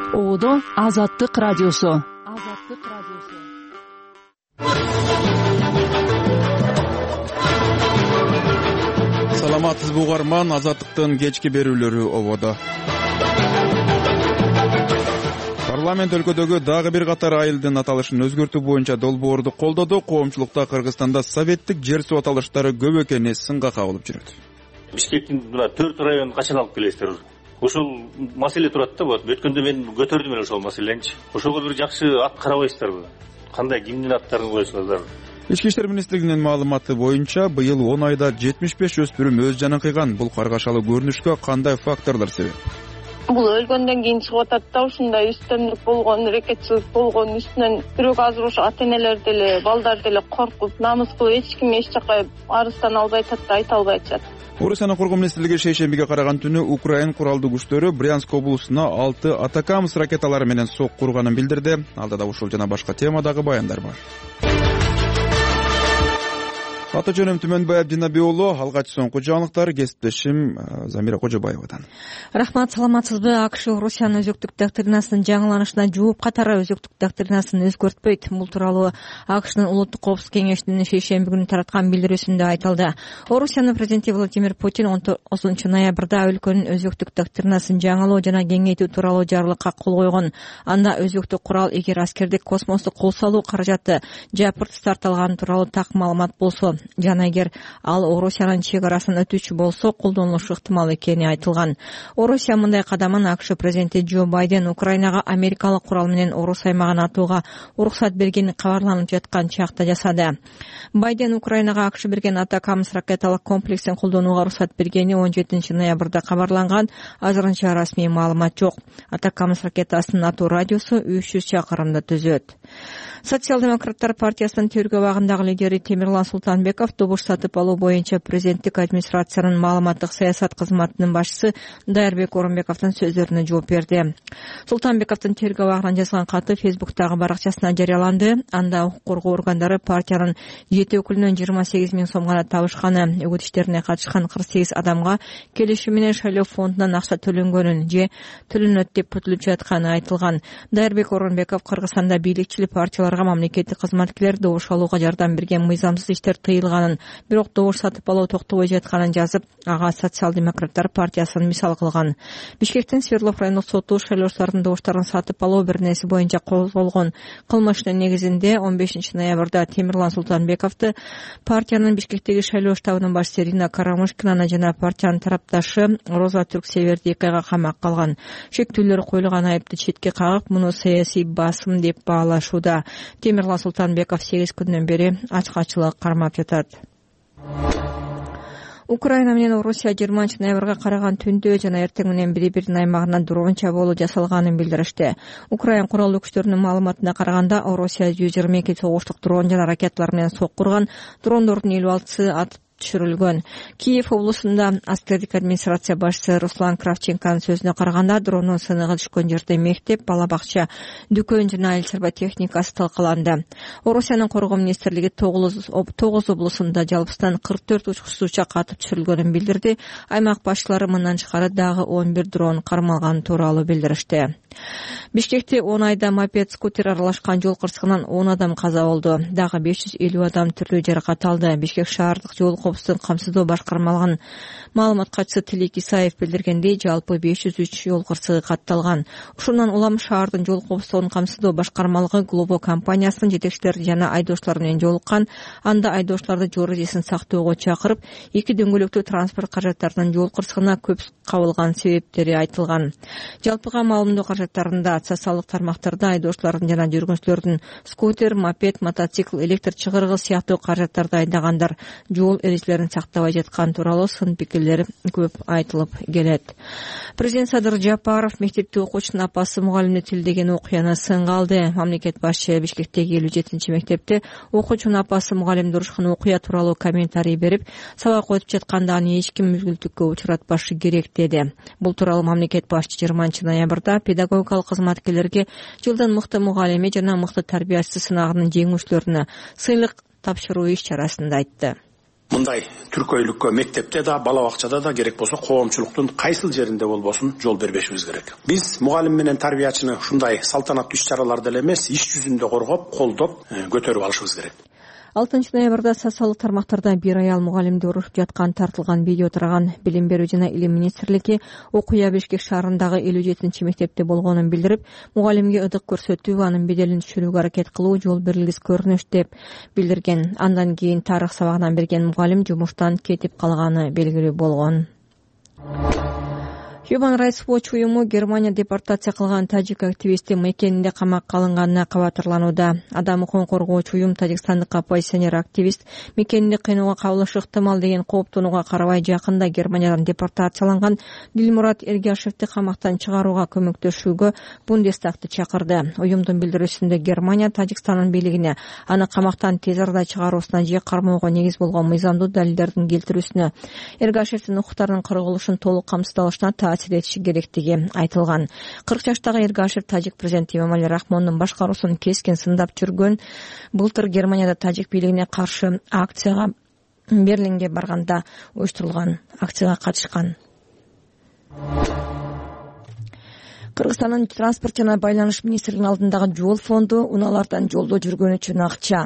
Оодо Азаттык радиосу. Саламатсызбы угарман, Азаттыктын кечки берүүлөрү ободо. Парламент өлкөдөгү дагы бир катар айылдын аталышын өзгөртүү боюнча долбоорду колдоду. Коомчулукта Кыргызстанда советтик жер суу аталыштары көп экени сынга кабылып жүрөт. Бишкектин 4 районун качан алып келесиздер? Ошол маселе турат да, өткөндө мен көтөрдүм эле ошол маселени. Ошого бир жакшы ат карабайсыздарбы? Кандай кимдин аттарын коесуңуздар? Ички иштер министрлигинин маалыматы боюнча быйыл 10 айда 75 өспүрүм өз жанын кыйган. Бул каргашалы көрүнүшкө кандай факторлор себеп? Бул өлгөндөн кийин чыгып атат да, ушундай үстөмдүк болгон, рекетчилик болгон үстүнөн бирок азыр ошо ата-энелер деле, балдар деле коркуп, намыс кылып эч ким эч жака арыздан албай атат да, айта албай атышат. Орусиянын коргоо министрлиги шейшембиге караган түнү Украин куралдуу күчтөрү Брянск облусуна 6 Атакамс ракеталары менен сокку урганын билдирди. Алдыда ушул жана башка темадагы баяндар бар. Аты жөнүм Түмөнбай Абдинаби уулу, алгач соңку жаңылыктар кесиптешим Замира Кожобаевадан. Рахмат, саламатсызбы? АКШ Орусиянын өзөктүк доктринасын жаңыланышына жооп катары өзөктүк доктринасын өзгөртпөйт. Бул тууралуу АКШнын улуттук коопсуздук кеңешинин шейшемби күнү тараткан билдирүүсүндө айтылды. Орусиянын президенти Владимир Путин 19 ноябрда өлкөнүн өзөктүк доктринасын жаңылоо жана кеңейтүү тууралуу жарлыкка кол койгон. Анда өзөктүк курал эгер аскердик космосту кол салуу каражаты жапырт тартылган тууралуу так маалымат болсо жана эгер ал Орусиянын чек арасын өтүүчү болсо колдонулушу ыктымал экени айтылган. Орусия мындай кадамын АКШ президенти Джо Байден Украинага америкалык курал менен Орус аймагын атууга уруксат бергени кабарланып жаткан чакта жасады. Байден Украинага АКШ берген Атакамс ракеталык комплексин колдонууга уруксат бергени 17 ноябрда кабарланган. Азырынча расмий маалымат жок. Атакамс ракетасынын атуу радиусу 300 чакырымды түзөт. Социал-демократтар партиясынын тергөө абагындагы лидери Темирлан Султанбеков добуш сатып алуу боюнча президенттик администрациянын маалыматтык саясат кызматынын башчысы Дайырбек Орунбековдун сөздөрүнө жооп берди. Султанбековдун тергөө абагынан жазган каты Фейсбуктагы баракчасына жарыяланды. Анда укук коргоо органдары партиянын 7 өкүлүнөн 28 000 сом гана табышканы, үгүт иштерине катышкан 48 адамга келишим менен шайлоо фондунан акча төлөнгөнүн же төлөнөт деп күтүлүп жатканы айтылган. Дайырбек Орунбеков Кыргызстанда бийликчил партияларга мамлекеттик кызматкерлер добуш алууга жардам берген мыйзамсыз иштер тыйылганын, бирок добуш сатып алуу токтобой жатканын жазып, ага социал-демократтар партиясын мисал кылган. Бишкектин Свердлов райондук соту шайлоочулардын добуштарын сатып алуу беренеси боюнча козголгон кылмыштын негизинде 15 ноябрда Темирлан Султанбековду партиянын Бишкектеги шайлоо штабынын башчысы Ирина Карамушкинаны жана партиянын тарапташы Роза Түрксеверди 2 айга камакка алган. Шектүүлөр коюлган айыпты четке кагып, муну саясий басым деп баалашууда. Темирлан Султанбеков 8 күндөн бери ачкачылык кармап жатат. Украина менен Орусия 20 ноябрга караган түндө жана эртең менен бири-биринин аймагына дрон чабуулу жасалганын билдиришти. Украин куралдуу күчтөрүнүн маалыматына караганда, Орусия 122 согуштук дрон жана ракеталар менен сокку урган. Дрондордун 56-сы атып түшүрүлгөн. Киев облусунда аскердик администрация башчысы Руслан Кравченконун сөзүнө караганда, дрондун сыныгы түшкөн жерде мектеп, бала бакча, дүкөн жана эл чарба техникасы талкаланды. Орусиянын коргоо министрлиги 9 облусунда жалпысынан 44 учкучсуз учак атып түшүрүлгөнүн билдирди. Аймак башчылары мындан тышкары дагы 11 дрон кармалган тууралуу билдиришти. Бишкекте 10 айда мопед, скутер аралашкан жол кырсыгынан 10 адам каза болду. Дагы 550 адам түрлүү жаракат алды. Бишкек шаардык жол коопсуздугун камсыздоо башкармалыгынын маалымат катчысы Тилек Исаев билдиргендей, жалпы 503 жол кырсыгы катталган. Ушундан улам шаардын жол коопсуздугун камсыздоо башкармалыгы Глобо компаниясынын жетекчилери жана айдоочулар менен жолуккан. Анда айдоочуларды жол эрежесин сактоого чакырып, 2 дөңгөлөктүү транспорт каражаттарынын жол кырсыгына көп кабылган себептери айтылган. Жалпыга маалымдоо каражаттарында социалдык тармактарда айдоочулардын жана жүргүнчүлөрдүн скутер, мопед, мотоцикл, электр чыгыргы сыяктуу каражаттарды айдагандар жол эрежелерин сактабай жаткан тууралуу сын пикирлер көп айтылып келет. Президент Садыр Жапаров мектепте окуучунун апасы мугалимди тилдеген окуяны сынга алды. Мамлекет башчы Бишкектеги 57-мектепте окуучунун апасы мугалимди урушкан окуя тууралуу комментарий берип, сабак өтүп жатканда аны эч ким мүлгүлтүккө учуратпашы керек деди. Бул тууралуу мамлекет башчы 20 ноябрда педагогикалык кызматкерлерге жылдын мыкты мугалими жана мыкты тарбиячысы сынагынын жеңүүчүлөрүнө сыйлык тапшыруу иш чарасында айтты. мындай түркөйлүккө мектепте да, бала бакчада да, керек болсо коомчулуктун кайсыл жеринде болбосун жол бербешибиз керек. Биз мугалим менен тарбиячыны ушундай салтанаттуу иш-чараларда эле эмес, иш жүзүндө коргоп, колдоп, көтөрүп алышыбыз керек. 6 ноябрда социалдык тармактарда бир аял мугалимди урушуп жаткан тартылган видео тараган. Билим берүү жана илим министрлиги окуя Бишкек шаарындагы 57 мектепте болгонун билдирип, мугалимге ыдык көрсөтүү, анын беделин түшүрүүгө аракет кылуу жол берилгис көрүнүш деп билдирген. Андан кийин тарых сабагынан берген мугалим жумуштан кетип калганы белгилүү болгон. Human Rights Watch уюму Германия депортация кылган тажик активисти мекенинде камакка алынганына кабатырланууда. Адам укугун коргоочу уюм тажикстандык оппозиционер активист мекенинде кыйноого кабылышы ыктымал деген кооптонууга карабай жакында Германиядан депортацияланган Дилмурат Эргашевди камактан чыгарууга көмөктөшүүгө Бундестагты чакырды. Уюмдун билдирүүсүндө Германия Тажикстандын бийлигине аны камактан тез арада чыгаруусуна же кармоого негиз болгон мыйзамдуу далилдердин келтирүүсүнө, Эргашевдин укуктарынын корголушун толук камсыздалышына таасир этиши керектиги айтылган. 40 жаштагы Эргашев тажик президенти Эмомали Рахмондун башкаруусун кескен сындап жүргөн. Былтыр Германияда тажик бийлигине каршы акцияга Берлинге барганда уюштурулган акцияга катышкан. Кыргызстандын транспорт жана байланыш министрлигинин алдындагы жол фонду унаалардан жолдо жүргөн үчүн акча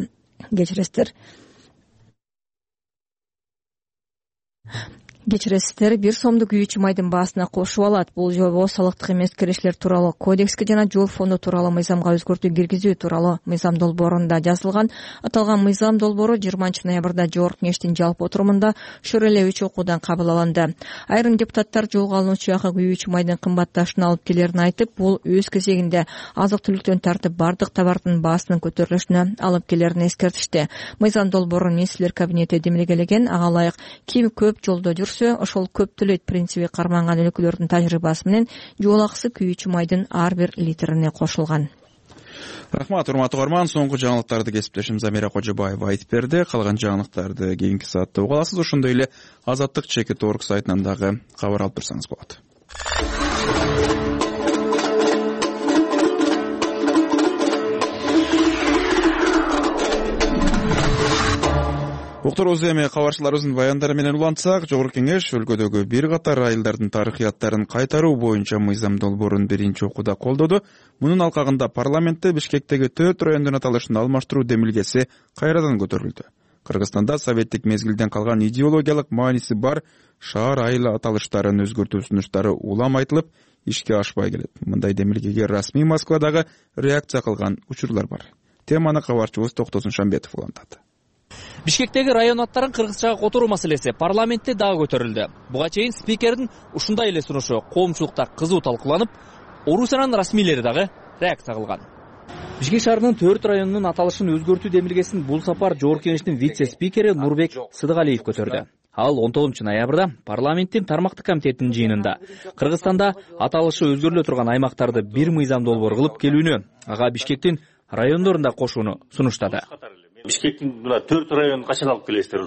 Кечиресиздер, 1 сомдук күйүүчү майдын баасына кошуп алат. Бул жобо салыктык эмес кирешилер тууралуу кодекске жана жол фонду тууралуу мыйзамга өзгөртүү киргизүү тууралуу мыйзам долбоорунда жазылган. Аталган мыйзам долбоору 20 ноябрда Жогорку Кеңештин жалпы отурумунда шөрөлө 3 окуудан кабыл алынды. Айрым депутаттар жолго алынуучу акы күйүүчү майдын кымбатташына алып келерин айтып, бул өз кезегинде азык-түлүктөн тартып бардык товардын баасынын көтөрүлүшүнө алып келерин эскертишти. Мыйзам долбоору министрлер кабинети демилгелеген. Ага ылайык ким көп жолдо ошол көп төлөйт принциби карманган өлкөлөрдүн тажрыйбасы менен жол акысы күйүүчү майдын ар бир литрине кошулган. Рахмат, урматтуу угарман. Соңку жаңылыктарды кесиптешим Замира Кожобаева айтып берди. Калган жаңылыктарды кийинки саатта уга аласыз. Ошондой эле Азаттык.org сайтынан дагы кабар алып турсаңыз болот. Уктуруубуз эми кабарчыларыбыздын баяндары менен улантсак, Жогорку Кеңеш өлкөдөгү бир катар айылдардын тарыхыяттарын кайтаруу боюнча мыйзам долбоорун биринчи окууда колдоду. Мунун алкагында парламентте Бишкектеги 4 райондун аталышын алмаштыруу демилгеси кайрадан көтөрүлдү. Кыргызстанда советтик мезгилден калган идеологиялык мааниси бар шаар айыл аталыштарын өзгөртүү сунуштары улам айтылып, ишке ашпай келет. Мындай демилгеге расмий Москвадагы реакция кылган учурлар бар. Теманы кабарчыбыз Токтосун Шамбетов улантат. Бишкектеги район аттарын кыргызчага которуу маселеси парламентте дагы көтөрүлдү. Буга чейин спикердин ушундай эле сунушу коомчулукта кызуу талкууланып, Орусиянын расмийлери дагы реакция кылган. Бишкек шаарынын 4 районунун аталышын өзгөртүү демилгесин бул сапар Жогорку Кеңештин вице-спикери Нурбек Сыдыгалиев көтөрдү. Ал 19 ноябрда парламенттин тармактык комитетинин жыйынында Кыргызстанда аталышы өзгөрүлө турган аймактарды бир мыйзам долбоор кылып келүүнү, ага Бишкектин райондорунда кошууну сунуштады. Бишкектин 4 районун качан алып келесиздер?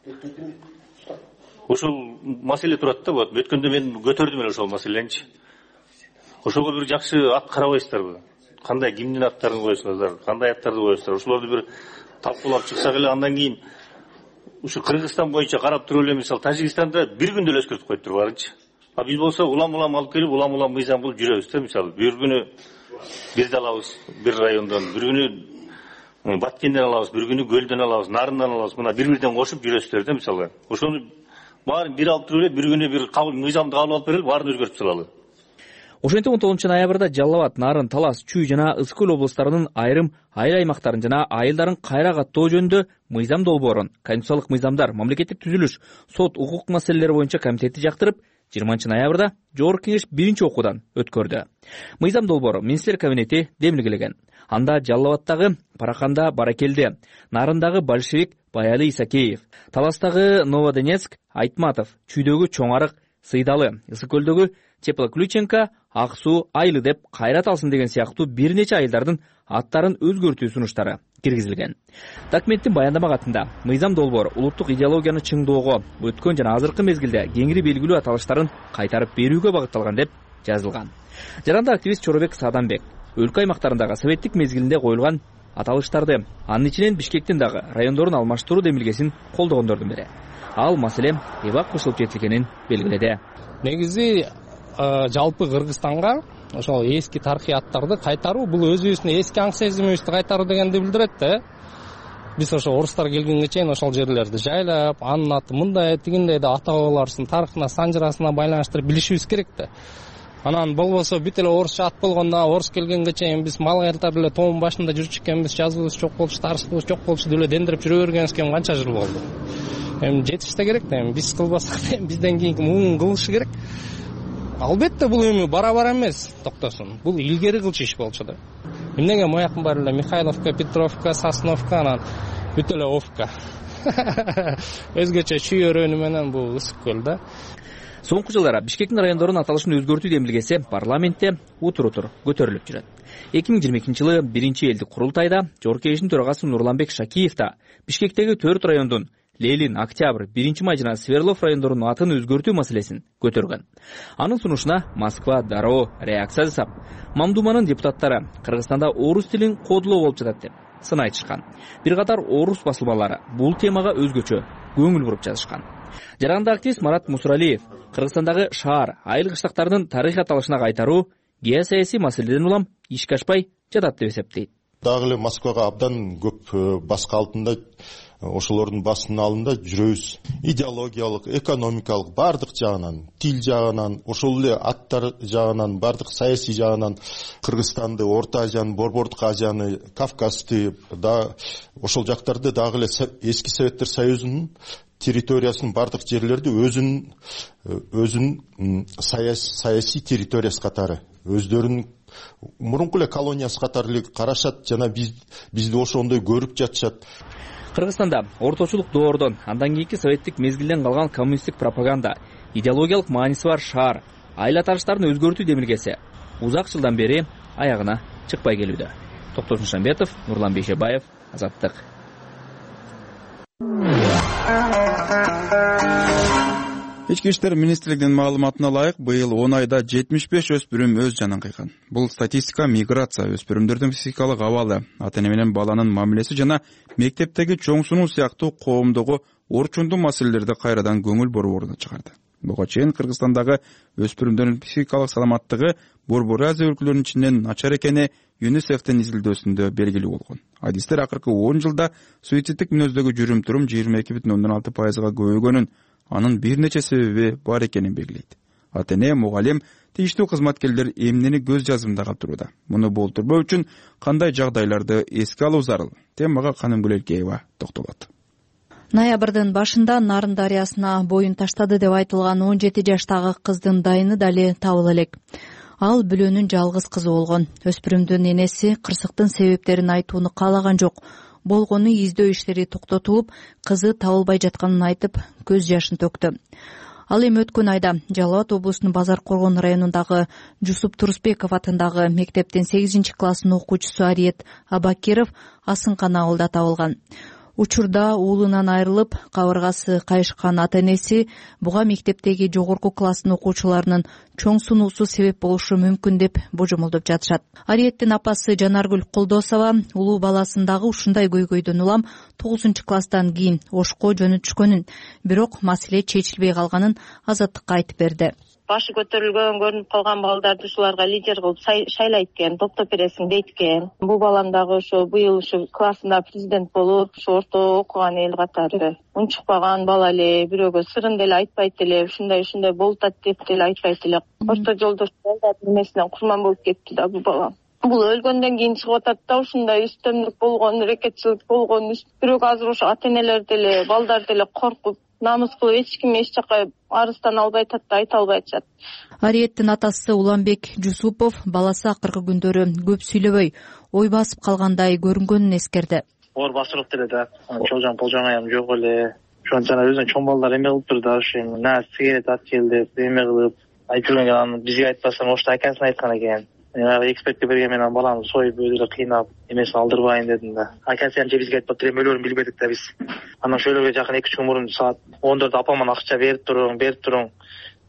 Ошол маселе турат да, вот өткөндө мен көтөрдүм эле ошол маселеничи. Ошого бир жакшы ат карабайсыздарбы? Кандай кимдин аттарын коесуңуздар, кандай аттарды коесуңуздар? Ошолорду бир талкуулап чыксак эле, андан кийин ушу Кыргызстан боюнча карап туруп эле, мисалы Тажикстанда бир күндө эле өзгөртүп коюптур барынчы. А биз болсо улам-улам алып келип, улам-улам мыйзам кылып жүрөбүз да, мисалы бир күнү бирди алабыз, бир райондон, бир күнү Баткенден алабыз, бир күнү Көлдөн алабыз, Нарындан алабыз. Мына бир-бирден кошуп жүрөсүздөр да, мисалы. Ошону баарын бир алып туруп эле, бир күнү бир мыйзамды кабыл алып берели, баарын өзгөртүп салалы. Ошентип 19 ноябрда Жалал Абад, Нарын, Талас, Чүй жана Ысык Көл облустарынын айрым айыл аймактарын жана айылдарын кайра каттоо жөнүндө мыйзам долбоорун Конституциялык мыйзамдар, мамлекеттик түзүлүш, сот, укук маселелери боюнча комитети жактырып, 20 ноябрда Жогорку Кеңеш биринчи окуудан өткөрдү. Мыйзам долбоору министрлер кабинети демилгелеген. Анда Жалал Абадтагы Параканда Баракелде, Нарындагы Большевик Баяли Исакеев, Таластагы Новодонецк Айтматов, Чүйдөгү Чоңарык Сыйдалы, Ысык Көлдөгү Теплоключенко Ак Суу Айылы деп кайрат алсын деген сыяктуу бир нече айылдардын аттарын өзгөртүү сунуштары киргизилген. Документтин баяндама катында мыйзам долбоор улуттук идеологияны чыңдоого, өткөн жана азыркы мезгилде кеңири белгилүү аталыштарын кайтарып берүүгө багытталган деп жазылган. Жаранда активист Чоробек Саданбек өлкө аймактарындагы советтик мезгилинде коюлган аталыштарды, анын ичинен Бишкектин дагы райондорун алмаштыруу демилгесин колдогондордун бири. Ал маселе эбак кошулуп жетилгенин белгиледи. Негизи жалпы Кыргызстанга ошол эски тарыхый аттарды кайтаруу, бул өзүбүздүн эски аң сезимибизди кайтаруу дегенди билдирет да. Биз ошо орустар келгенге чейин ошол жерлерди жайлап, анын аты мындай тигиндей деп ата бабаларыбыздын тарыхына, санжырасына байланыштырып билишибиз керек да. Анан болбосо бүт эле орусча ат болгондо, орус келгенге чейин биз мал кайтарып эле тоонун башында жүрчү экенбиз, жазуубуз жок болчу, тарыхыбыз жок болчу деп эле дендирип жүрө бергенибизге канча жыл болду. Эми жетиш да керек да, эми биз кылбасак бизден кийинки муун кылышы керек. Албетте бул эми бара-бара эмес токтосун. Бул илгери кылчу иш болчу да. Эмнеге моякын баары эле Михайловка, Петровка, Сосновка, анан бүт эле Овка. Өзгөчө чүйөрөнү менен бул ысык көл да. Соңку жылдары Бишкектин райондорунун аталышын өзгөртүү демилгеси парламентте утур-утур көтөрүлүп жүрөт. 2022 жылы 1-элдик курултайда Жогорку Кеңештин төрагасы Нурланбек Шакиев да Бишкектеги 4 райондун Ленин, Октябрь, 1-Май жана Свердлов райондорунун атын өзгөртүү маселесин көтөргөн. Анын сунушуна Москва дароо реакция жасап, Мамдуманын депутаттары Кыргызстанда орус тилин кодулоо болуп жатат деп сын айтышкан. Бир катар орус басылмалары бул темага өзгөчө көңүл буруп жазышкан. Жаранда активист Марат Мусуралиев Кыргызстандагы шаар, айыл кыштактардын тарыхый аталышына кайтаруу геосаясий маселеден улам ишке ашпай жатат деп эсептейт. Дагы эле Москвага абдан көп баска алтында ошолордун басынын алдында жүрөбүз. Идеологиялык, экономикалык бардык жагынан, тил жагынан, ошол эле аттар жагынан, бардык саясий жагынан Кыргызстанды, Орто Азияны, Борбордук Азияны, Кавказды да ошол жактарды дагы эле эски Советтер Союзунун территориясынын бардык жерлерди өзүнүн саясий территориясы катары, өздөрүнүн мурунку эле колониясы катары карашат жана бизди ошондой көрүп жатышат. Кыргызстанда орточулук доордон, андан кийинки советтик мезгилден калган коммунисттик пропаганда, идеологиялык мааниси бар шаар, айыл аталыштарын өзгөртүү демилгеси узак жылдан бери аягына чыкпай келүүдө. Токтосун Шамбетов, Нурлан Бейшебаев, Азаттык. Ички иштер министрлигинин маалыматына ылайык, быйыл 10 айда 75 өспүрүм өз жанын кыйган. Бул статистика миграция, өспүрүмдөрдүн психикалык абалы, ата-эне менен баланын мамилеси жана мектептеги чоң сунуу сыяктуу коомдогу орчундуу маселелерди кайрадан көңүл буруу ордуна чыгарды. Буга чейин Кыргызстандагы өспүрүмдөрдүн психикалык саламаттыгы Борбор Азия өлкөлөрүнүн ичинен начар экени ЮНИСЕФтин изилдөөсүндө белгилүү болгон. Адистер акыркы 10 жылда суицидтик мүнөздөгү жүрүм-турум 22,6%га көбөйгөнүн, анын бир нече себеби бар экенин белгилейт. Ата-эне, мугалим, тийиштүү кызматкерлер эмнени көз жазымда калтырууда. Муну болтурбоо үчүн кандай жагдайларды эске алуу зарыл? Темага Каным Гүлелкеева токтолот. Ноябрдын башында Нарын дарыясына боюн таштады деп айтылган 17 жаштагы кыздын дайыны дали табыла элек. Ал бүлөнүн жалгыз кызы болгон. Өспүрүмдүн энеси кырсыктын себептерин айтууну каалаган жок. Болгону издөө иштери токтотулуп, кызы табылбай жатканын айтып, көз жашын төктү. Ал эми өткөн айда Жалал Абад облусунун Базар Коргон районундагы Жусуп Турусбеков атындагы мектептин 8-классын окуучусу Ариет Абакиров Асынкан ауылда табылган. Учурда уулунан айрылып, кабыргасы кайышкан ата-энеси буга мектептеги жогорку класстын окуучуларынын чоң сунуусу себеп болушу мүмкүн деп божомолдоп жатышат. Ариеттин апасы Жанаргүл Колдосова улуу баласын дагы ушундай көйгөйдөн улам 9-класстан кийин Ошко жөнөтүшкөнүн, бирок маселе чечилбей калганын Азаттыкка айтып берди. Башы көтөрүлгөн, көрүнүп калган балдарды ушуларга лидер кылып шайлайт экен, топтоп бересиң дейт экен. Бул балам дагы ошо быйыл ушу классында президент болуп, ушу орто окуган эл катары. Унчукпаган бала эле, бирөөгө сырын деле айтпайт эле, ушундай болуп атат деп деле айтпайт эле. Орто жолдош балдардын эмесинен курман болуп кетти да бул бала. Бул өлгөндөн кийин чыгып атат да, ушундай үстөмдүк болгон, рекетчилик болгон. Бирок азыр ошо ата-энелер деле, балдар деле коркуп, намыс кылып эч ким эч жака арыздан албай атат да, айта албай атышат. Ариеттин атасы Уланбек Жусупов баласы акыркы күндөрү көп сүйлөбөй, ой басып калгандай көрүнгөнүн эскерди. Оор басырып деле да, чолжон полжоңаям жок эле. Ошон жана өзүнүн чоң балдар эме кылып тур да, ошо на сигарет ат келди, эме кылып айтып жүргөн анан бизге айтпастан ошто акасына айткан экен. Мен экспертке берген менен баланы союп өзү кыйнап эмесин алдырбайын дедим да. Акасы же бизге айтпаптыр, эми өлөрүн билбедик да биз. Анан шөйлөгө жакын 2-3 күн мурун саат 14 апаман акча берип туруң.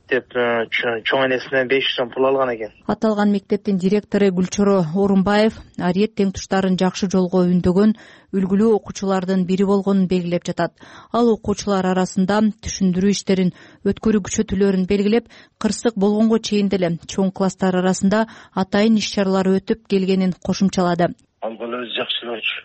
деп чоң энесинен 500 сом пул алган экен. Аталган мектептин директору Гүлчоро Орунбаев арет тең туштарын жакшы жолго үндөгөн үлгүлүү окуучулардын бири болгонун белгилеп жатат. Ал окуучулар арасында түшүндүрүү иштерин өткөрүүчү түлөрүн белгилеп, кырсык болгонго чейин деле чоң класстар арасында атайын иш-чаралар өтүп келгенин кошумчалады. Ал бала өзү жакшы болчу.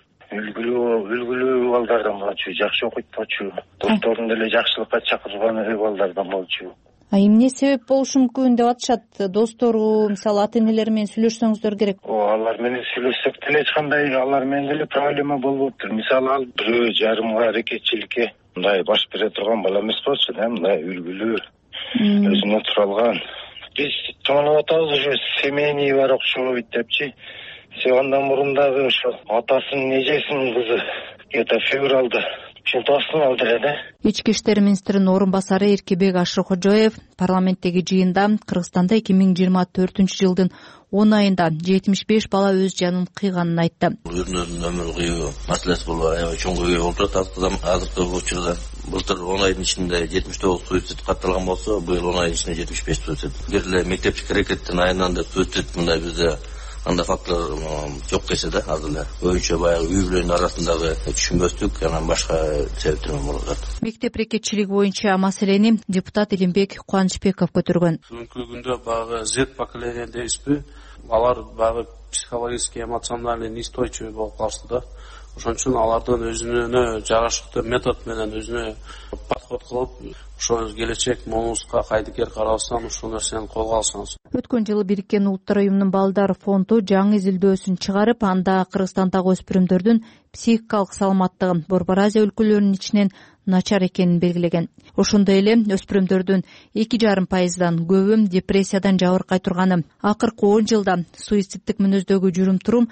Үлгүлүү балдардан болчу, жакшы окуйт болчу. Досторун деле жакшылыкка чакырган балдардан болчу. Эмне себеп болушу мүмкүн деп атышат? Достору, мисалы ата-энелер менен сүйлөшсөңүздөр керек. Алар менен сүйлөшсөк деле эч кандай алар менен деле проблема болбоптур. Мисалы ал бирөө жарымга аракетчиликке мындай баш бере турган бала эмес болчу да, мындай үлгүлүү, өзүнө тура алган. Биз тоонуп атабыз ушу семейный бар окшобойт депчи. Андан мурун дагы ошо атасынын эжесинин кызы где-то февралда чултасын алды эле. Ички иштер министринин орун басары Эркебек Ашыкожоев парламенттеги жыйында Кыргызстанда 2024-жылдын 10 айында 75 бала өз жанын кыйганын айтты. Өзүнүн өмүрүн кыйуу маселеси болуп аябай чоң көбөйүп отурат азыркы учурда. Былтыр 10 айдын ичинде 79 суицид катталган болсо, быйыл 10 айдын ичинде 75 суицид. Эгер эле мектепчик аракеттин айынан деп суицид мындай бизде анда фактылар жок десе да, азыр эле көбүнчө баягы үй бүлөнүн арасындагы түшүнбөстүк, анан башка себептер болуп жатат. Мектеп аракетчилиги боюнча маселени депутат Илимбек Кубанычбеков көтөргөн. Бүгүнкү күндө баягы Z поколение дейбизби? Алар баягы психологический, эмоциональный неустойчивый болуп калышты да. Ошон үчүн алардын өзүнө жарашыктуу метод менен өзүнө подход кылып, ошо келечек момузга кайдыкер карабастан ушул нерсени колго алсаңыз. Өткөн жылы Бириккен Улуттар уюмунун балдар фонду жаңы изилдөөсүн чыгарып, анда Кыргызстандагы өспүрүмдөрдүн психикалык саламаттыгын Борбор Азия өлкөлөрүнүн ичинен начар экенин белгилеген. Ошондой эле өспүрүмдөрдүн 2,5%дан көбү депрессиядан жабыркай турганы, акыркы 10 жылда суицидтик мүнөздөгү жүрүм-турум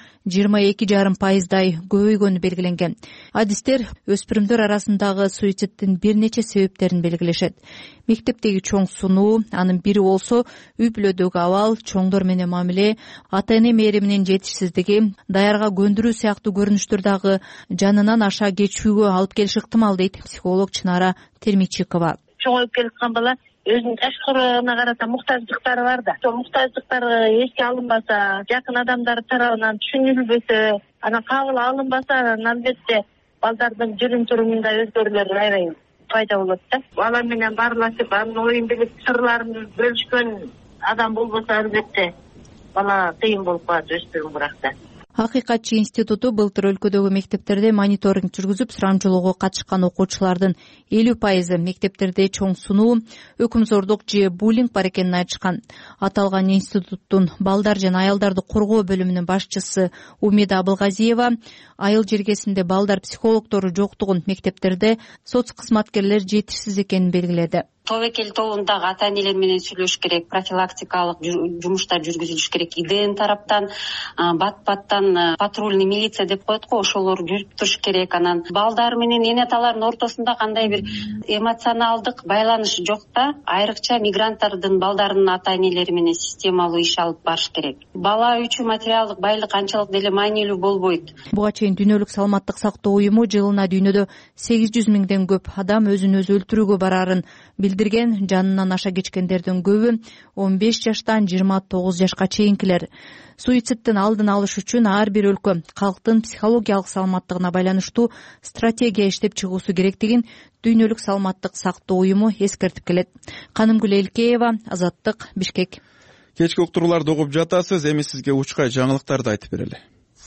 22,5%дай көбөйгөнү белгиленген. Адистер өспүрүмдөр арасындагы суицидтин бир нече себептерин белгилешет. Мектептеги чоң сунуу, анын бири болсо үй бүлөдөгү абал, чоңдор менен мамиле, ата-эне мээриминин жетишсиздиги, даярга көндүрүү сыяктуу көрүнүштөр дагы жанынан аша кечүүгө алып келиши ыктымал дейт психолог Чынара Термичикова. Чоңоюп келаткан бала өзүнүн ташкырына карата муктаждыктары бар да. Ошол муктаждыктары эске алынбаса, жакын адамдары тарабынан түшүнүлбөсө, анан кабыл алынбаса, анан албетте балдардын жүрүм-турумунда өзгөрүүлөр аябай пайда болот да. Алар менен баарлашып, анын оюн билип, сырларын бөлүшкөн адам болбосо, албетте бала кыйын болуп калат өспүрүм уракта. Акыйкатчы институту былтыр өлкөдөгү мектептерде мониторинг жүргүзүп, сурамжылоого катышкан окуучулардын 50% мектептерде чоң сунуу, өкүмзордук же буллинг бар экенин айтышкан. Аталган институттун балдар жана аялдарды коргоо бөлүмүнүн башчысы Умида Абылгазиева айыл жергесинде балдар психологдору жоктугун, мектептерде соц кызматкерлер жетишсиз экенин белгиледи. Тобокел тобундагы ата-энелер менен сүйлөшүш керек, профилактикалык жумуштар жүргүзүлүш керек. ИДН тараптан, бат-баттан патрульный милиция деп коет го, ошолор жүрүп туруш керек. Анан балдар менен эне аталардын ортосунда кандай бир эмоционалдык байланыш жок да, айрыкча мигранттардын балдарынын ата-энелери менен системалуу иш алып барыш керек. Бала үчүн материалдык байлык анчалык деле маанилүү болбойт. Буга чейин Дүйнөлүк саламаттык сактоо уюму жылына дүйнөдө 800 миңден көп адам өзүн өзү өлтүрүүгө барарын билдирген. Жанынан аша кечкендердин көбү 15 жаштан 29 жашка чейинкилер. Суицидтин алдын алыш үчүн ар бир өлкө калктын психологиялык саламаттыгына байланыштуу стратегия иштеп чыгуусу керектигин Дүйнөлүк саламаттык сактоо уюму эскертип келет. Канымгүл Элкеева, Азаттык, Бишкек. Кечки уктурууларды угуп жатасыз, эми сизге учкай жаңылыктарды айтып берели.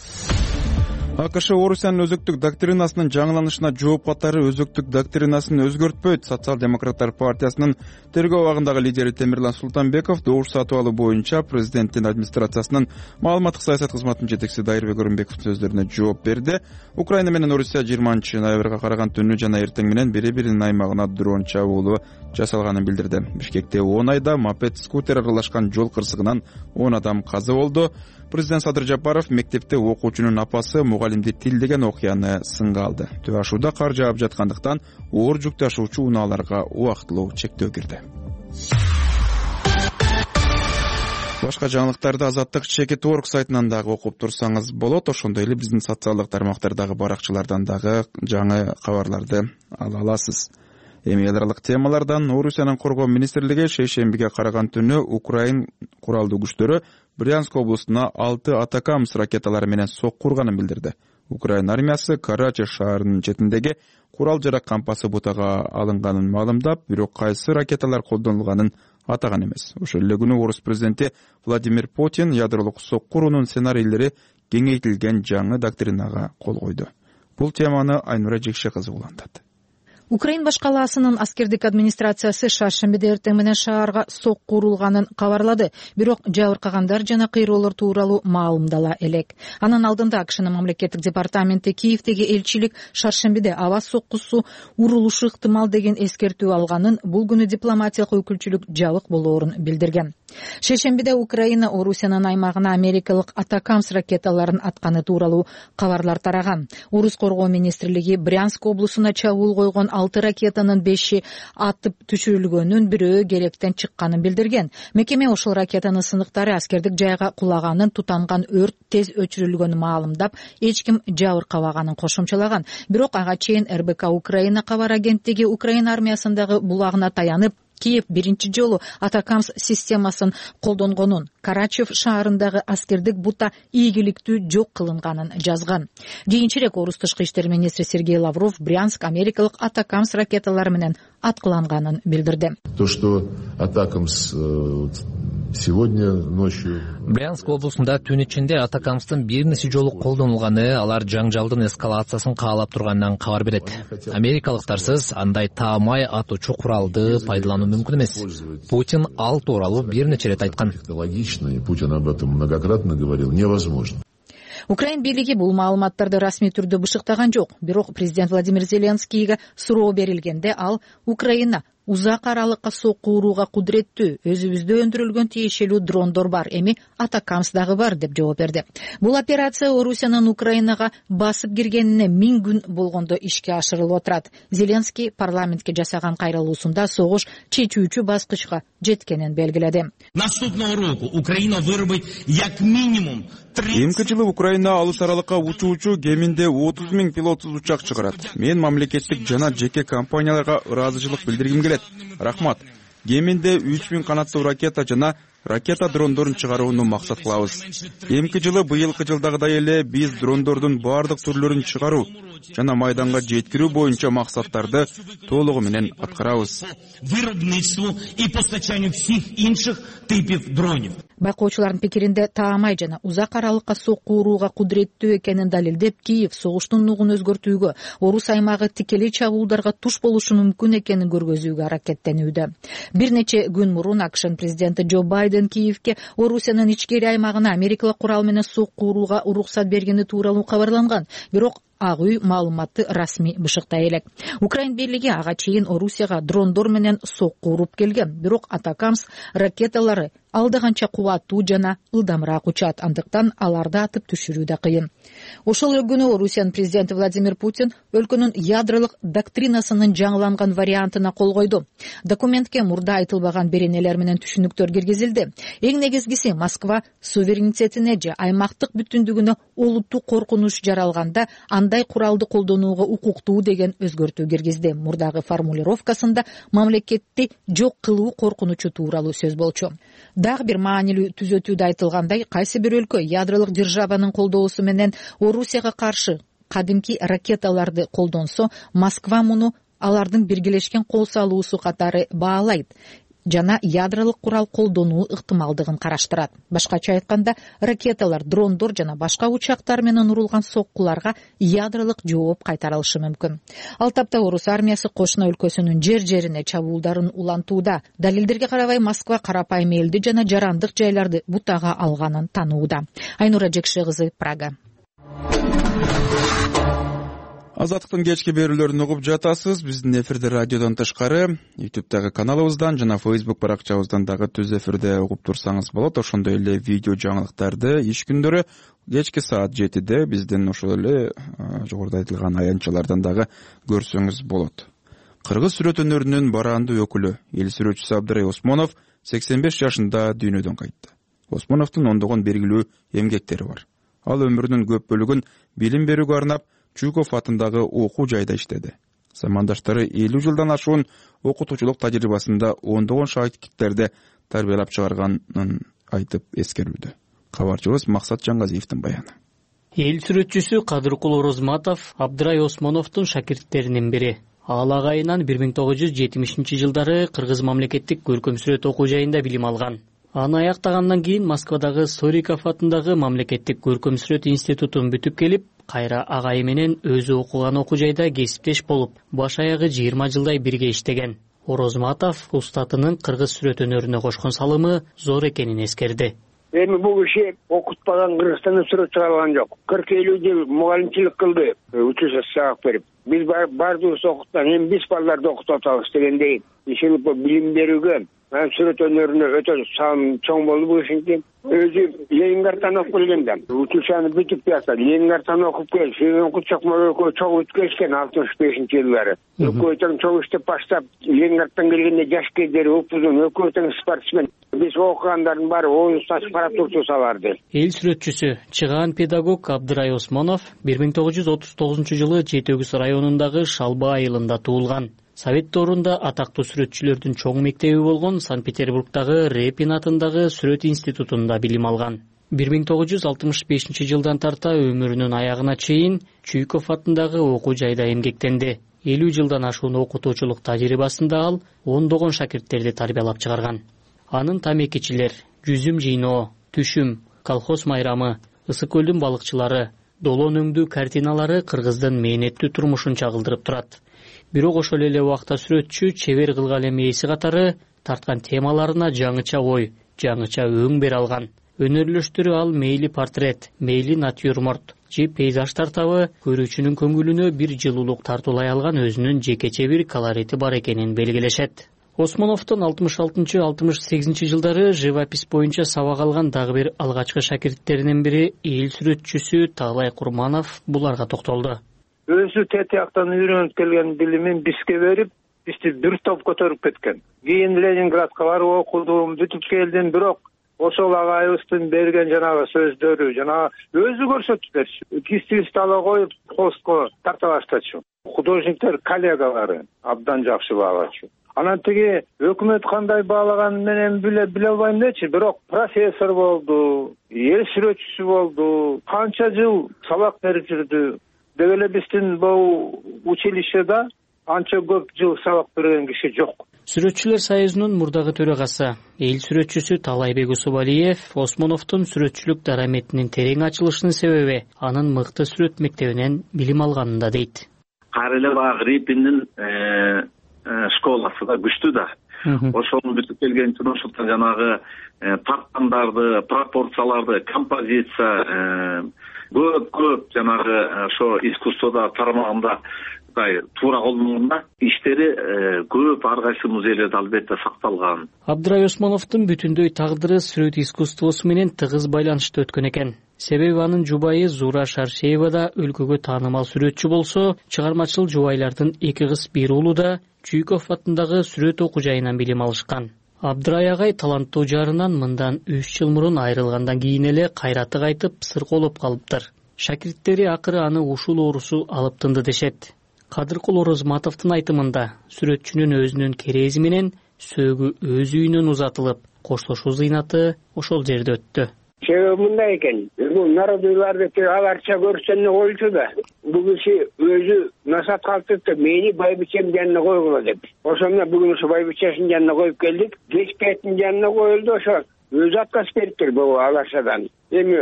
АКШ Орусиянын өзөктүк доктринасынын жаңыланышына жооп катары өзөктүк доктринасын өзгөртпөйт. Социал-демократтар партиясынын тергөө абагындагы лидери Темирлан Султанбеков добуш сатып алуу боюнча президенттин администрациясынын маалыматтык саясат кызматынын жетекчиси Дайырбек Өрүнбековдун сөздөрүнө жооп берди. Украина менен Орусия 20-ноябрга караган түнү жана эртең менен бири-биринин аймагына дрон чабуулу жасалганын билдирди. Бишкекте 10 айда мопед, скутер аралашкан жол кырсыгынан 10 адам каза болду. Президент Садыр Жапаров мектепте окуучунун апасы мугалимди тилдеген окуяны сынга алды. Түбө ашууда кар жаап жаткандыктан оор жүк ташуучу унааларга убактылуу чектөө кирди. Башка жаңылыктарды Азаттык Чекит.орг сайтынан дагы окуп турсаңыз болот. Ошондой эле биздин социалдык тармактардагы баракчалардан дагы жаңы кабарларды ала аласыз. Эми эл аралык темалардан Орусиянын коргоо министрлиги шейшембиге караган түнү Украин куралдуу күчтөрү Брянск облусуна 6 Атакамс ракеталары менен сокку урганын билдирди. Украин армиясы Карачи шаарынын четиндеги курал жарак кампасы бутага алынганын маалымдап, бирок кайсы ракеталар колдонулганын атаган эмес. Ошол эле күнү орус президенти Владимир Путин ядролук сокку уруунун сценарийлери кеңейтилген жаңы доктринага кол койду. Бул теманы Айнура Жекше кызы улантат. Украин баш калаасынын аскердик администрациясы шаршембиде эртең менен шаарга сокку урулганын кабарлады. Бирок жабыркагандар жана кыйроолор тууралуу маалымдала элек. Анын алдында АКШнын мамлекеттик департаменти Киевдеги элчилик шаршембиде аба соккусу урулушу ыктымал деген эскертүү алганын, бул күнү дипломатиялык өкүлчүлүк жабык болоорун билдирген. Шейшембиде Украина Орусиянын аймагына америкалык Атакамс ракеталарын атканы тууралуу кабарлар тараган. Орус коргоо министрлиги Брянск облусуна чабуул койгон 6 ракетанын 5и атып түшүрүлгөнүн, бирөө керектен чыкканын билдирген. Мекеме ошол ракетанын сыныктары аскердик жайга кулаганын, тутанган өрт тез өчүрүлгөнүн маалымдап, эч ким жабыркабаганын кошумчалаган. Бирок ага чейин РБК Украина кабар агенттиги Украина армиясындагы булагына таянып, Киев биринчи жолу Атакамс системасын колдонгонун, Карачев шаарындагы аскердик бута ийгиликтүү жок кылынганын жазган. Кийинчерээк орус тышкы иштер министри Сергей Лавров Брянск америкалык Атакамс ракеталары менен аткыланганын билдирди. То, что Атакамс сегодня ночью Брянск облусунда түн ичинде Атакамстын бир нече жолу колдонулганы алар жаңжалдын эскалациясын каалап турганынан кабар берет. Америкалыктарсыз андай таамай атуучу куралды пайдалануу мүмкүн эмес. Путин ал тууралуу бир нече ирет айткан. Логично, и Путин об этом многократно говорил, невозможно. Украин бийлиги бул маалыматтарды расмий түрдө бышыктаган жок. Бирок президент Владимир Зеленскийге суроо берилгенде ал Украина узак аралыкка сокку урууга кудуреттүү, өзүбүздө өндүрүлгөн тиешелүү дрондор бар, эми Атакамс дагы бар деп жооп берди. Бул операция Орусиянын Украинага басып киргенине 1000 күн болгондо ишке ашырылып отурат. Зеленский парламентке жасаган кайрылуусунда согуш чечүүчү баскычка жеткенин белгиледи. Наступного року Украина вырубит як минимум 30. Эмки жылы Украина алыс аралыкка учуучу кеминде 30 000 пилотсуз учак чыгарат. Мен мамлекеттик жана жеке компанияларга ыраазычылык билдиргим келет. Рахмат. Кеминде 3000 канаттуу ракета жана ракета дрондорун чыгарууну максат кылабыз. Эмки жылы быйылкы жылдагыдай эле биз дрондордун баардык түрлөрүн чыгаруу жана майданга жеткирүү боюнча максаттарды толугу менен аткарабыз. Виробництву и постачанию всех инших типов дронов. Байкоочулардын пикиринде таамай жана узак аралыкка сокку урууга кудуреттүү экенин далилдеп, Киев согуштун нугун өзгөртүүгө, орус аймагы тикелей чабуулдарга туш болушу мүмкүн экенин көргөзүүгө аракеттенүүдө. Бир нече күн мурун АКШнын президенти Джо Байден Киевке Орусиянын ичкери аймагына америкалык курал менен сокку урууга уруксат бергени тууралуу кабарланган. Бирок Ак үй маалыматты расмий бышыктай элек. Украин бийлиги ага чейин Орусияга дрондор менен сокку уруп келген. Бирок Атакамс ракеталары алдаганча кубаттуу жана ылдамыраак учат, андыктан аларды атып түшүрүү да кыйын. Ошол күнү Орусиянын президенти Владимир Путин өлкөнүн ядролук доктринасынын жаңыланган вариантына кол койду. Документке мурда айтылбаган беренелер менен түшүнүктөр киргизилди. Эң негизгиси Москва суверенитетине же аймактык бүтүндүгүнө олуттуу коркунуч жаралганда андай куралды колдонууга укуктуу деген өзгөртүү киргизди. Мурдагы формулировкасында мамлекетти жок кылуу коркунучу тууралуу сөз болчу. Дагы бир маанилүү түзөтүүдө айтылгандай, кайсы бир өлкө ядролук державанын колдоосу менен Орусияга каршы кадимки ракеталарды колдонсо, Москва муну алардын биргелешкен кол салуусу катары баалайт жана ядролук курал колдонуу ыктымалдыгын караштырат. Башкача айтканда, ракеталар, дрондор жана башка учактар менен урулган соккуларга ядролук жооп кайтарылышы мүмкүн. Ал тапта орус армиясы кошуна өлкөсүнүн жер-жерине чабуулдарын улантууда. Далилдерге карабай Москва карапайым элди жана жарандык жайларды бутага алганын танууда. Айнура Жекше кызы, Прага. Азаттыктын кечки берүүлөрүн угуп жатасыз. Биздин эфирде радиодон тышкары, YouTube'дагы каналыбыздан жана Facebook баракчабыздан дагы түз эфирде угуп турсаңыз болот. Ошондой эле видео жаңылыктарды иш күндөрү кечки саат 7-де биздин ошол эле жогоруда айтылган аянтчалардан дагы көрсөңүз болот. Кыргыз сүрөт өнөрүнүн бараандуу өкүлү, эл сүрөтчүсү Абдрай Осмонов 85 жашында дүйнөдөн кайтты. Осмоновдун ондогон белгилүү эмгектери бар. Ал өмүрүнүн көп бөлүгүн билим берүүгө арнап Чуков атындагы окуу жайда иштеди. Замандаштары 50 жылдан ашуун окутуучулук тажрыйбасында ондогон шагирттерди тарбиялап чыгарганын айтып эскерүүдө. Кабарчыбыз Максат Жаңгазиевдин баяны. Эл сүрөтчүсү Кадыркул Орозматов Абдрай Осмоновдун шакирттеринин бири. Ал агайынан 1970-жылдары Кыргыз мамлекеттик көркөм сүрөт окуу жайында билим алган. Аны аяктагандан кийин Москвадагы Сориков атындагы мамлекеттик көркөм сүрөт институтун бүтүп келип, кайра агайы менен өзү окуган окуу жайда кесиптеш болуп, баш аягы 20 жылдай бирге иштеген. Орозматов устатынын кыргыз сүрөт өнөрүнө кошкон салымы зор экенин эскерди. Эми бул киши окутпаган Кыргызстанда сүрөт чыгарган жок. 40-50 жыл мугалимчилик кылды, училище сабак берип. Биз бардыгыбыз окуттан, эми биз балдарды окутуп атабыз дегендей. Ишенип билим берүүгө, сүрөт өнөрүнө өтө салым чоң болду бул кишинин. Өзү Ленинградтан окуп келген да. Училищени бүтүп жатса, Ленинградтан окуп келип, сен окутчак экөө чоң өткөзгөн 65-жылдары. Экөө тең чоң иштеп баштап, Ленинградтан келгенде жаш кездери упузун, экөө тең спортсмен. Биз окугандардын баары оюнстан паратурчу саларды. Эл сүрөтчүсү, чыгаан педагог Абдрай Осмонов 1939-жылы Жети Өгүз районундагы Шалба айылында туулган. Совет доорунда атактуу сүрөтчүлөрдүн чоң мектеби болгон Санкт-Петербургдагы Репин атындагы сүрөт институтунда билим алган. 1965-жылдан тарта өмүрүнүн аягына чейин Чуйков атындагы окуу жайда эмгектенди. 50 жылдан ашуун окутуучулук тажрыйбасында ал ондогон шакирттерди тарбиялап чыгарган. Анын тамекичилер, жүзүм жыйноо, түшүм, колхоз майрамы, Ысык көлдүн балыкчылары, долон өңдүү картиналары кыргыздын мээнеттүү турмушун чагылдырып турат. Бирок ошол эле убакта сүрөтчү чебер кылган эмеси катары тарткан темаларына жаңыча ой, жаңыча өң бере алган. Өнөрлөштүрү ал мейли портрет, мейли натюрморт же пейзаж тартабы көрүүчүнүн көңүлүнө бир жылуулук тартуулай алган өзүнүн жекече бир колорити бар экенин белгилешет. Осмоновдун 66-68 жылдары живопись боюнча сабак алган дагы бир алгачкы шакирттеринин бири эл сүрөтчүсү Таалай Курманов буларга токтолду. Өзү тетияктан үйрөнүп келген билимин бизге берип, бизди бир топ көтөрүп кеткен. Кийин Ленинградка барып окудум, бүтүп келдим, бирок ошол агайыбыздын берген жанагы сөздөрү, жанагы өзү көрсөтүп берчү. Кистибизди ала коюп, холстко тарта баштачу. Художниктер коллегалары абдан жакшы баалачу. Анан тиги өкмөт кандай баалаган менен биле албайм дечи, бирок профессор болду, эл сүрөтчүсү болду, канча жыл сабак берип жүрдү. Деги эле биздин бул училищеда анча көп жыл сабак берген киши жок. Сүрөтчүлөр союзунун мурдагы төрагасы, эл сүрөтчүсү Талайбек Усубалиев Осмоновдун сүрөтчүлүк дараметинин терең ачылышынын себеби анын мыкты сүрөт мектебинен билим алганында дейт. Кайра эле баягы Репиндин школасы да күчтүү да. Ошону бүтүп келген үчүн ошол жанагы тарткандарды, пропорцияларды, композиция көп жанагы ошо искусствода тармагында туура колдонгонда иштери көп ар кайсы музейлерде албетте сакталган. Абдрай Осмоновдун бүтүндөй тагдыры сүрөт искусствосу менен тыгыз байланышта өткөн экен. Себеби анын жубайы Зура Шаршеева да өлкөгө таанымал сүрөтчү болсо, чыгармачыл жубайлардын эки кыз бир уулу да Чуйков атындагы сүрөт окуу жайынан билим алышкан. Абдрай агай таланттуу жарынан мындан 3 жыл мурун айрылгандан кийин эле кайраты кайтып сырколоп калыптыр. Шакирттери акыры аны ушул оорусу алып тынды дешет. Кадыркул Орозматовдун айтымында сүрөтчүнүн өзүнүн керези менен сөөгү өз үйүнөн узатылып, коштошуу зыйнаты ошол жерде өттү. Себеби мындай экен, бул народуйларды аларча көрсөндө коюлчу да. Бул киши өзү насаат калтырды, мени байбичем жанына койгула деп. Ошондо бүгүн ушу байбичесинин жанына коюп келдик. Кечкетин жанына коюлду, ошо өзү отказ бериптир бул аларчадан.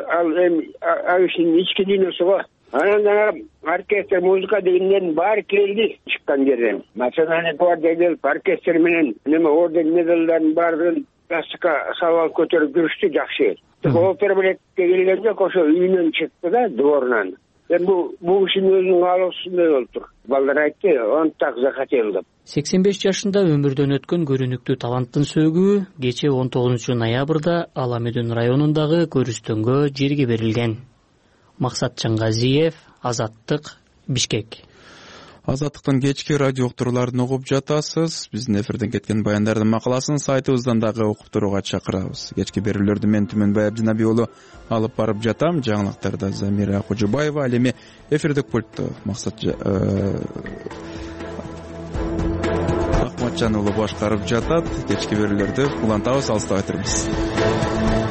Ал ишинин ички дүйнөсү го. Анан оркестр, музыка дегендердин баары келди чыккан жерден. Национальный гвардия келип, оркестр менен орден медалдардын баарын пластика салып көтөрүп жүрүштү жакшы. Опера билетке келген жок, ошо үйүнөн чыкты да, дворунан. Бул кишинин өзүнүн каалоосундай болуптур. Балдар айтты, он так захотел деп. 85 жашында өмүрдөн өткөн көрүнүктүү таланттын сөөгү кечээ 19 ноябрда Аламүдүн районундагы көрүстөнгө жерге берилген. Максат Жаңгазиев, Азаттык, Бишкек. Азаттыктын кечки радио уктурууларын угуп жатасыз. Биздин эфирден кеткен баяндардын макаласын сайтыбыздан дагы окуп турууга чакырабыз. Кечки берүүлөрдү мен Түмөнбай Абдинабий уулу алып барып жатам. Жаңылыктарда Замира Кожубаева, ал эми эфирдик пультту Муратжан уулу башкарып жатат. Кечки берүүлөрдү улантабыз, алыстабай турбуз.